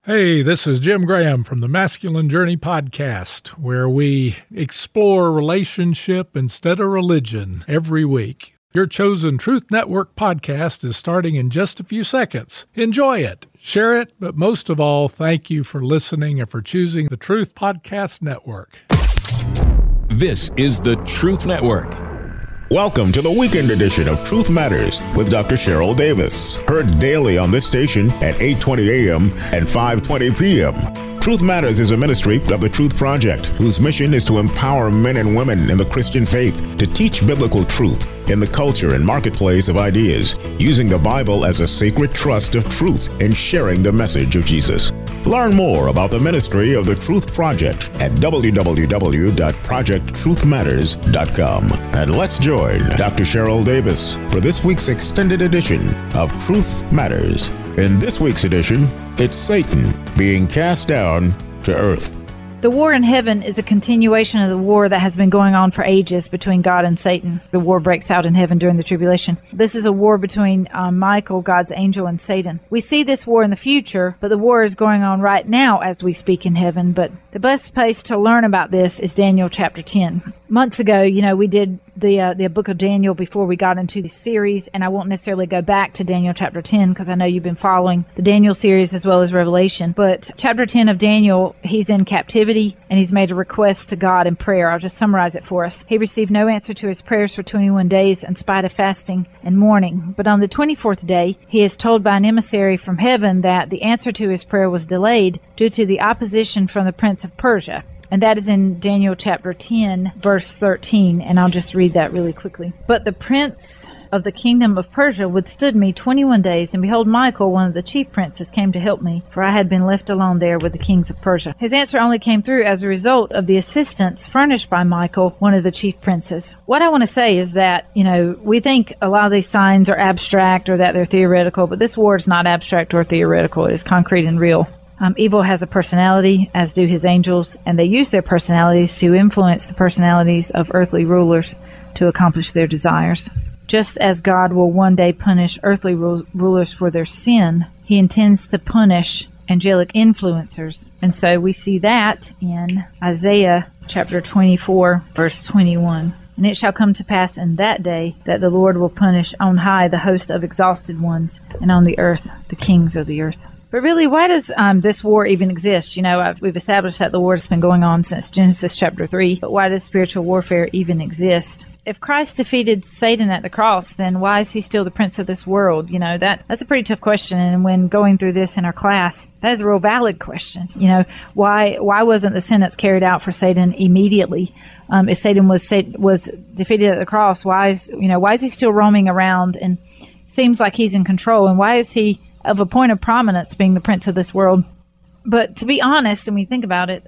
Hey, this is Jim Graham from the Masculine Journey podcast, where we explore relationship instead of religion every week. Your chosen Truth Network podcast is starting in just a few seconds. Enjoy it, share it, but most of all, thank you for listening and for choosing the Truth Podcast Network. This is the Truth Network. Welcome to the weekend edition of Truth Matters with Dr. Cheryl Davis. Heard daily on this station at 8:20 a.m. and 5:20 p.m. Truth Matters is a ministry of the Truth Project, whose mission is to empower men and women in the Christian faith to teach biblical truth in the culture and marketplace of ideas, using the Bible as a sacred trust of truth and sharing the message of Jesus. Learn more about the ministry of the Truth Project at www.projecttruthmatters.com. And let's join Dr. Cheryl Davis for this week's extended edition of Truth Matters. In this week's edition, it's Satan being cast down to earth. The war in heaven is a continuation of the war that has been going on for ages between God and Satan. The war breaks out in heaven during the tribulation. This is a war between Michael, God's angel, and Satan. We see this war in the future, but the war is going on right now as we speak in heaven. But the best place to learn about this is Daniel chapter 10. Months ago, we did the book of Daniel before we got into the series, and I won't necessarily go back to Daniel chapter 10 because I know you've been following the Daniel series as well as Revelation. But chapter 10 of Daniel, he's in captivity and he's made a request to God in prayer. I'll just summarize it for us. He received no answer to his prayers for 21 days in spite of fasting and mourning. But on the 24th day, he is told by an emissary from heaven that the answer to his prayer was delayed due to the opposition from the prince of Persia. And that is in Daniel chapter 10, verse 13, and I'll just read that really quickly. But the prince of the kingdom of Persia withstood me 21 days, and behold, Michael, one of the chief princes, came to help me, for I had been left alone there with the kings of Persia. His answer only came through as a result of the assistance furnished by Michael, one of the chief princes. What I want to say is that, we think a lot of these signs are abstract or that they're theoretical, but this war is not abstract or theoretical. It is concrete and real. Evil has a personality, as do his angels, and they use their personalities to influence the personalities of earthly rulers to accomplish their desires. Just as God will one day punish earthly rulers for their sin, he intends to punish angelic influencers. And so we see that in Isaiah chapter 24, verse 21. And it shall come to pass in that day that the Lord will punish on high the host of exhausted ones, and on the earth the kings of the earth. But really, why does this war even exist? We've established that the war has been going on since Genesis chapter 3, but why does spiritual warfare even exist? If Christ defeated Satan at the cross, then why is he still the prince of this world? That's a pretty tough question, and when going through this in our class, that is a real valid question. Why wasn't the sentence carried out for Satan immediately? If Satan was defeated at the cross, why is he still roaming around and seems like he's in control, and why is he of a point of prominence being the prince of this world? But to be honest, when we think about it,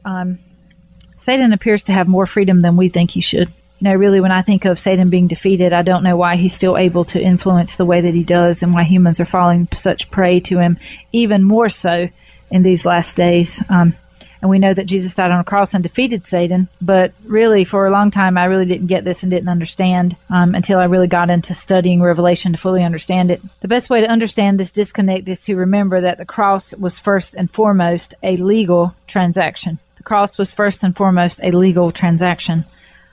Satan appears to have more freedom than we think he should. Really, when I think of Satan being defeated, I don't know why he's still able to influence the way that he does and why humans are falling such prey to him, even more so in these last days. And we know that Jesus died on a cross and defeated Satan, but really for a long time I really didn't get this and didn't understand until I really got into studying Revelation to fully understand it. The best way to understand this disconnect is to remember that the cross was first and foremost a legal transaction. The cross was first and foremost a legal transaction.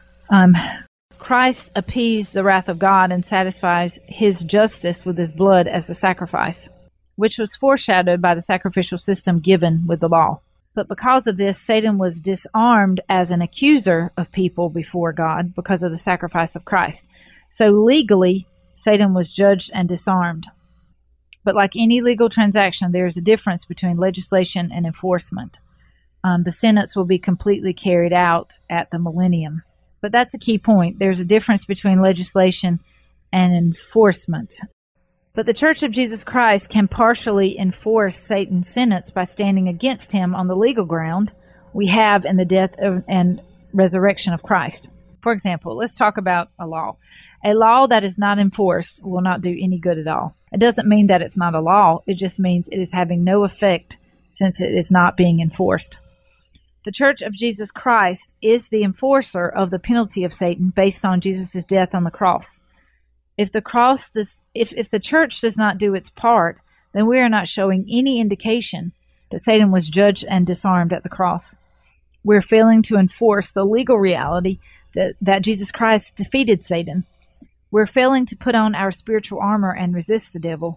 Christ appeased the wrath of God and satisfies his justice with his blood as the sacrifice, which was foreshadowed by the sacrificial system given with the law. But because of this, Satan was disarmed as an accuser of people before God because of the sacrifice of Christ. So legally, Satan was judged and disarmed. But like any legal transaction, there is a difference between legislation and enforcement. The sentence will be completely carried out at the millennium. But that's a key point. There's a difference between legislation and enforcement. But the Church of Jesus Christ can partially enforce Satan's sentence by standing against him on the legal ground we have in the death and resurrection of Christ. For example, let's talk about a law. A law that is not enforced will not do any good at all. It doesn't mean that it's not a law. It just means it is having no effect since it is not being enforced. The Church of Jesus Christ is the enforcer of the penalty of Satan based on Jesus' death on the cross. If the church does not do its part, then we are not showing any indication that Satan was judged and disarmed at the cross. We're failing to enforce the legal reality that Jesus Christ defeated Satan. We're failing to put on our spiritual armor and resist the devil,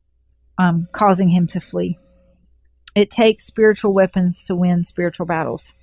causing him to flee. It takes spiritual weapons to win spiritual battles.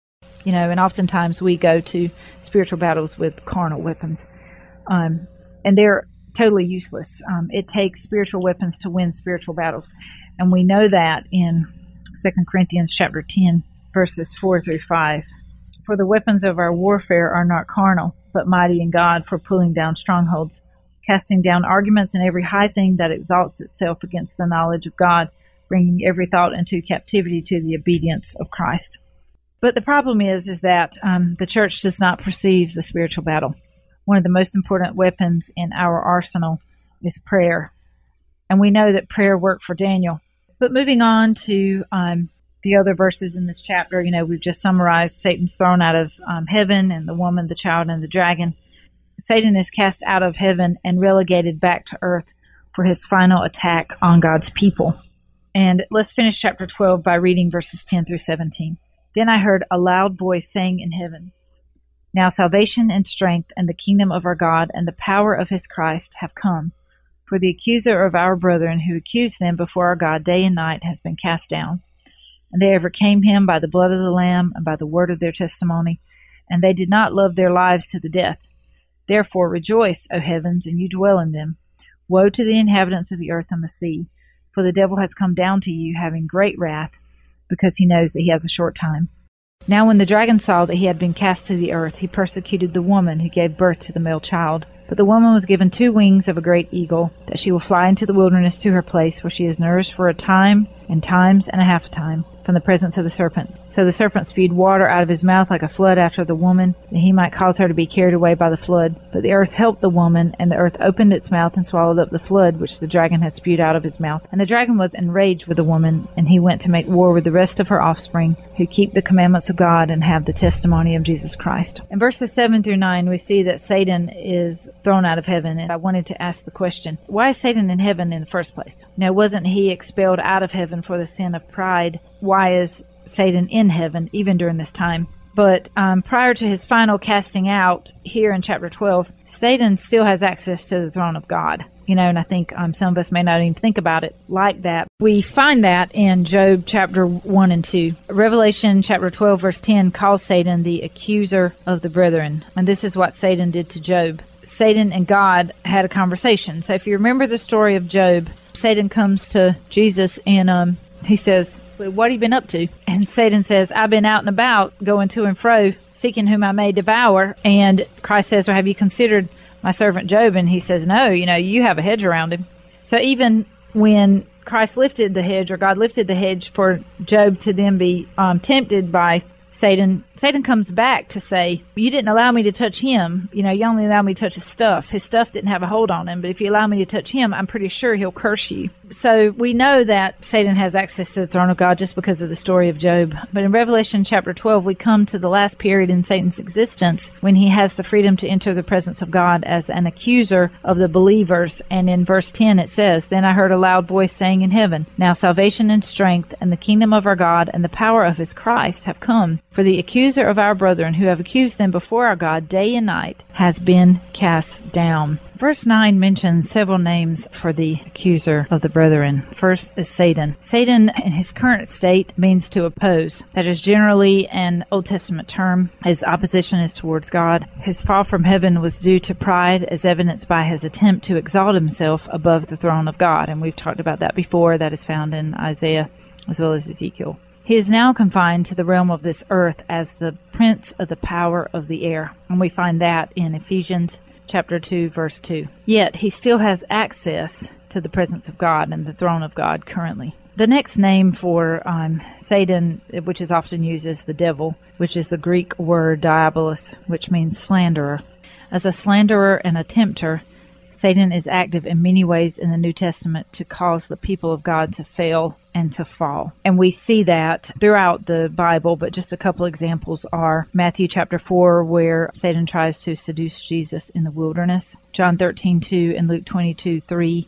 And oftentimes we go to spiritual battles with carnal weapons, and they're totally useless. It takes spiritual weapons to win spiritual battles, and we know that in 2 Corinthians chapter 10, verses 4 through 5. For the weapons of our warfare are not carnal, but mighty in God for pulling down strongholds, casting down arguments and every high thing that exalts itself against the knowledge of God, bringing every thought into captivity to the obedience of Christ. But the problem is that the church does not perceive the spiritual battle. One of the most important weapons in our arsenal is prayer. And we know that prayer worked for Daniel. But moving on to the other verses in this chapter, we've just summarized Satan's thrown out of heaven, and the woman, the child, and the dragon. Satan is cast out of heaven and relegated back to earth for his final attack on God's people. And let's finish chapter 12 by reading verses 10 through 17. Then I heard a loud voice saying in heaven, "Now salvation and strength and the kingdom of our God and the power of his Christ have come. For the accuser of our brethren who accused them before our God day and night has been cast down. And they overcame him by the blood of the Lamb and by the word of their testimony, and they did not love their lives to the death. Therefore rejoice, O heavens, and you dwell in them. Woe to the inhabitants of the earth and the sea, for the devil has come down to you, having great wrath, because he knows that he has a short time. Now when the dragon saw that he had been cast to the earth, he persecuted the woman who gave birth to the male child. But the woman was given 2 wings of a great eagle, that she will fly into the wilderness to her place, where she is nourished for a time, and times and a half a time, from the presence of the serpent. So the serpent spewed water out of his mouth like a flood after the woman, that he might cause her to be carried away by the flood. But the earth helped the woman, and the earth opened its mouth and swallowed up the flood which the dragon had spewed out of his mouth. And the dragon was enraged with the woman, and he went to make war with the rest of her offspring, who keep the commandments of God and have the testimony of Jesus Christ." In verses 7 through 9, we see that Satan is thrown out of heaven, and I wanted to ask the question, why is Satan in heaven in the first place? Now, wasn't he expelled out of heaven for the sin of pride? Why is Satan in heaven even during this time? But prior to his final casting out here in chapter 12, Satan still has access to the throne of God. And I think some of us may not even think about it like that. We find that in Job chapter 1 and 2. Revelation chapter 12 verse 10 calls Satan the accuser of the brethren. And this is what Satan did to Job. Satan and God had a conversation. So if you remember the story of Job, Satan comes to Jesus and he says, "What have you been up to?" And Satan says, "I've been out and about, going to and fro, seeking whom I may devour." And Christ says, "Well, have you considered my servant Job?" And he says, "No, you have a hedge around him." So even when Christ lifted the hedge, or God lifted the hedge for Job to then be tempted by Satan comes back to say, "You didn't allow me to touch him. You only allowed me to touch his stuff. His stuff didn't have a hold on him. But if you allow me to touch him, I'm pretty sure he'll curse you." So we know that Satan has access to the throne of God just because of the story of Job. But in Revelation chapter 12, we come to the last period in Satan's existence when he has the freedom to enter the presence of God as an accuser of the believers. And in verse 10 it says, "Then I heard a loud voice saying in heaven, Now salvation and strength and the kingdom of our God and the power of his Christ have come. For the accuser of our brethren who have accused them before our God day and night has been cast down." Verse 9 mentions several names for the accuser of the brethren. First is Satan. Satan, in his current state, means to oppose. That is generally an Old Testament term. His opposition is towards God. His fall from heaven was due to pride, as evidenced by his attempt to exalt himself above the throne of God. And we've talked about that before. That is found in Isaiah as well as Ezekiel. He is now confined to the realm of this earth as the prince of the power of the air. And we find that in Ephesians chapter 2, verse 2. Yet he still has access to the presence of God and the throne of God currently. The next name for Satan, which is often used as the devil, which is the Greek word diabolos, which means slanderer. As a slanderer and a tempter, Satan is active in many ways in the New Testament to cause the people of God to fail and to fall. And we see that throughout the Bible, but just a couple examples are Matthew chapter 4, where Satan tries to seduce Jesus in the wilderness, John 13:2 and Luke 22:3,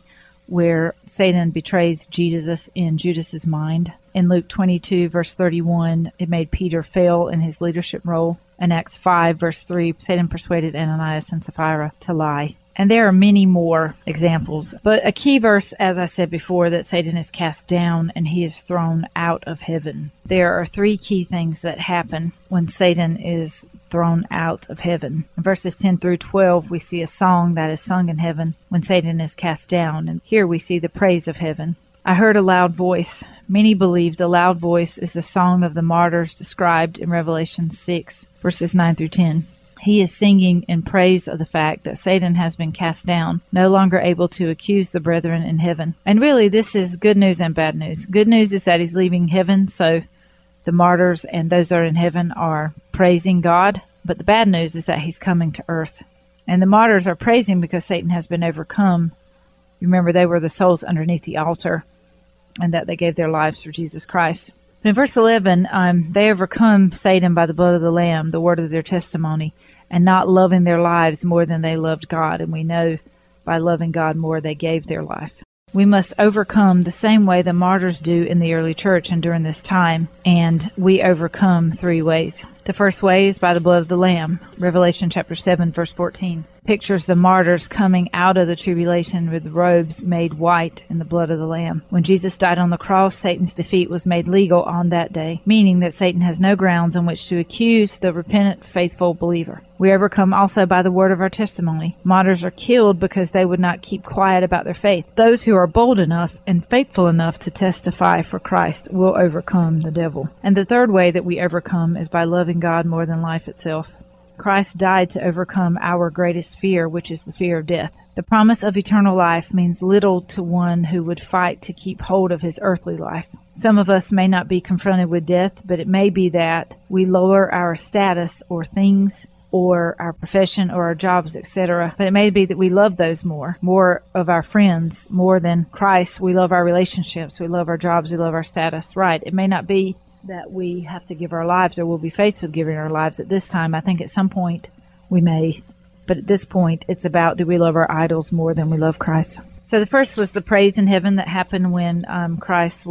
where Satan betrays Jesus in Judas's mind. In Luke 22, verse 31, it made Peter fail in his leadership role. In Acts 5, verse 3, Satan persuaded Ananias and Sapphira to lie. And there are many more examples. But a key verse, as I said before, that Satan is cast down and he is thrown out of heaven. There are three key things that happen when Satan is thrown out of heaven. In verses 10 through 12, we see a song that is sung in heaven when Satan is cast down. And here we see the praise of heaven. I heard a loud voice. Many believe the loud voice is the song of the martyrs described in Revelation 6, verses 9 through 10. He is singing in praise of the fact that Satan has been cast down, no longer able to accuse the brethren in heaven. And really, this is good news and bad news. Good news is that he's leaving heaven, so the martyrs and those that are in heaven are praising God. But the bad news is that he's coming to earth. And the martyrs are praising because Satan has been overcome. Remember, they were the souls underneath the altar, and that they gave their lives for Jesus Christ. But in verse 11, they overcome Satan by the blood of the Lamb, the word of their testimony, and not loving their lives more than they loved God. And we know by loving God more, they gave their life. We must overcome the same way the martyrs do in the early church and during this time, and we overcome three ways. The first way is by the blood of the Lamb. Revelation chapter 7, verse 14 pictures the martyrs coming out of the tribulation with robes made white in the blood of the Lamb. When Jesus died on the cross, Satan's defeat was made legal on that day, meaning that Satan has no grounds on which to accuse the repentant, faithful believer. We overcome also by the word of our testimony. Martyrs are killed because they would not keep quiet about their faith. Those who are bold enough and faithful enough to testify for Christ will overcome the devil. And the third way that we overcome is by loving God more than life itself. Christ died to overcome our greatest fear, which is the fear of death. The promise of eternal life means little to one who would fight to keep hold of his earthly life. Some of us may not be confronted with death, but it may be that we lower our status or things or our profession or our jobs, etc. But it may be that we love those more of our friends, more than Christ. We love our relationships, we love our jobs, we love our status. Right. It may not be that we have to give our lives or we'll be faced with giving our lives at this time. I think at some point we may, but at this point it's about, do we love our idols more than we love Christ? So the first was the praise in heaven that happened when Christ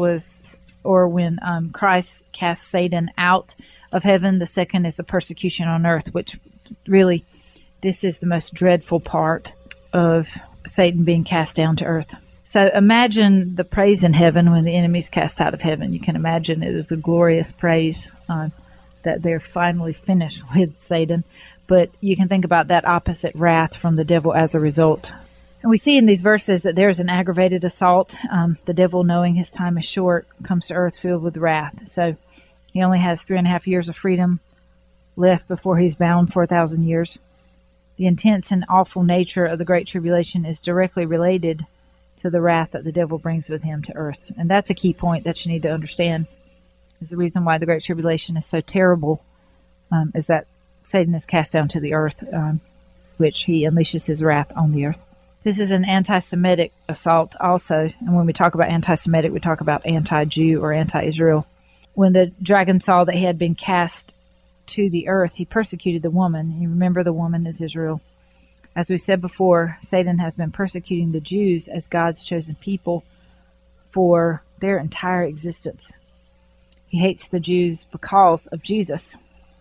cast Satan out of heaven. The second is the persecution on earth, which really, this is the most dreadful part of Satan being cast down to earth. So imagine the praise in heaven when the enemy's cast out of heaven. You can imagine it is a glorious praise that they're finally finished with Satan. But you can think about that opposite wrath from the devil as a result. And we see in these verses that there's an aggravated assault. The devil, knowing his time is short, comes to earth filled with wrath. So he only has 3.5 years of freedom left before he's bound for 1,000 years. The intense and awful nature of the Great Tribulation is directly related to the wrath that the devil brings with him to earth. And that's a key point that you need to understand. Is the reason why the Great Tribulation is so terrible is that Satan is cast down to the earth, which he unleashes his wrath on the earth. This is an anti-Semitic assault also. And when we talk about anti-Semitic, we talk about anti-Jew or anti-Israel. When the dragon saw that he had been cast to the earth, he persecuted the woman. You remember the woman is Israel. As we said before, Satan has been persecuting the Jews as God's chosen people for their entire existence. He hates the Jews because of Jesus.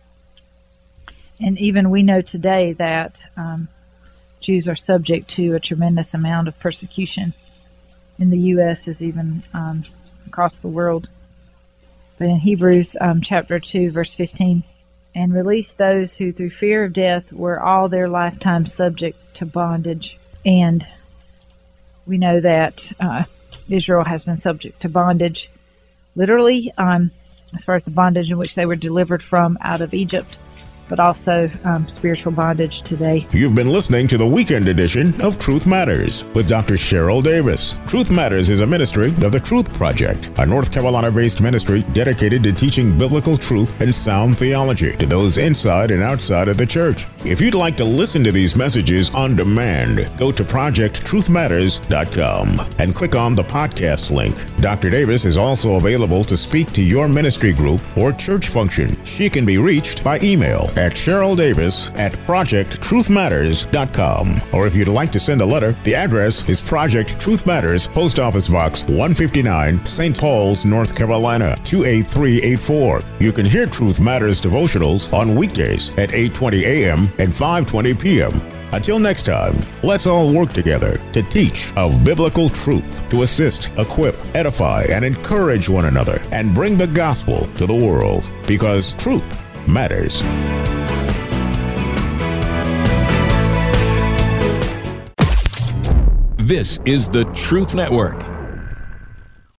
And even we know today that Jews are subject to a tremendous amount of persecution in the U.S. as even across the world. But in Hebrews chapter 2, verse 15, and release those who through fear of death were all their lifetime subject to bondage. And we know that Israel has been subject to bondage, literally, as far as the bondage in which they were delivered from out of Egypt, but also spiritual bondage today. You've been listening to the weekend edition of Truth Matters with Dr. Cheryl Davis. Truth Matters is a ministry of the Truth Project, a North Carolina-based ministry dedicated to teaching biblical truth and sound theology to those inside and outside of the church. If you'd like to listen to these messages on demand, go to ProjectTruthMatters.com and click on the podcast link. Dr. Davis is also available to speak to your ministry group or church function. She can be reached by email at CherylDavis@ProjectTruthMatters.com. Or if you'd like to send a letter, the address is Project Truth Matters, Post Office Box 159, St. Paul's, North Carolina 28384. You can hear Truth Matters devotionals on weekdays at 8:20 a.m. and 5:20 p.m. Until next time, let's all work together to teach of biblical truth, to assist, equip, edify, and encourage one another, and bring the gospel to the world, because truth matters. This is the Truth Network.